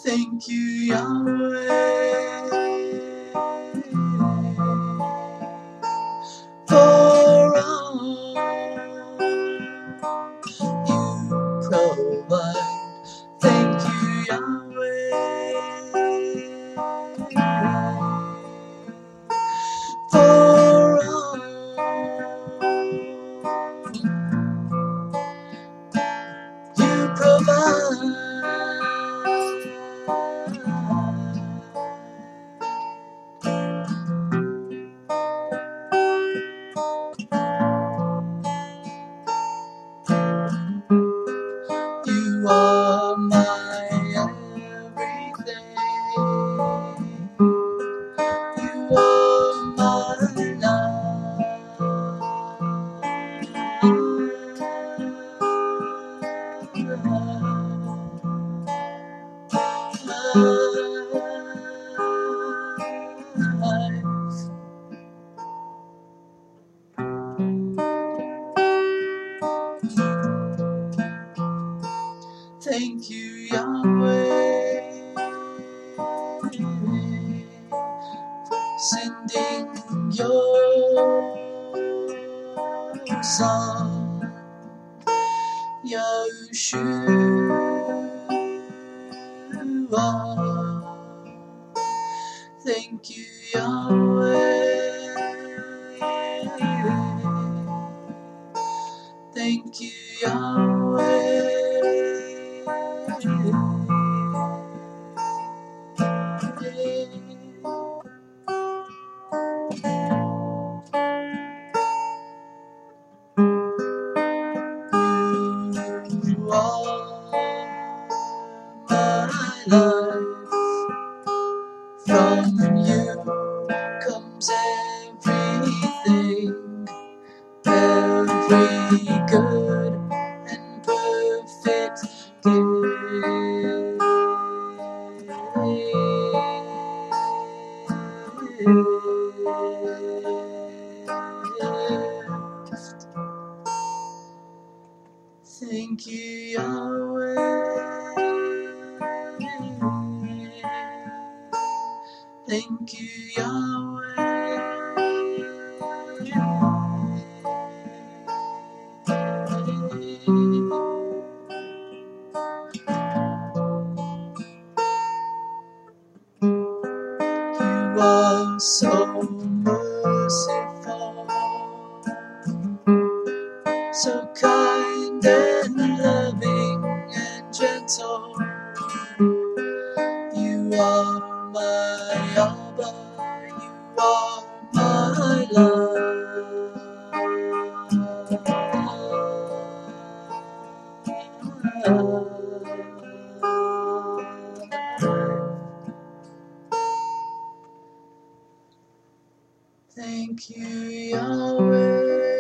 Thank you, Yahweh, for all you provide. Thank you, Yahweh, for all you provide. You are my everything. You are my life. Thank you, Yahweh, sending your Son, Yeshua. Thank you, Yahweh. Thank you, Yahweh. You are my life. From you comes everything, every good and perfect gift. Thank you, Yahweh. Thank you, Yahweh. You are so merciful, so kind and loving and gentle. You are my Abba, you are my love. Thank you, Yahweh.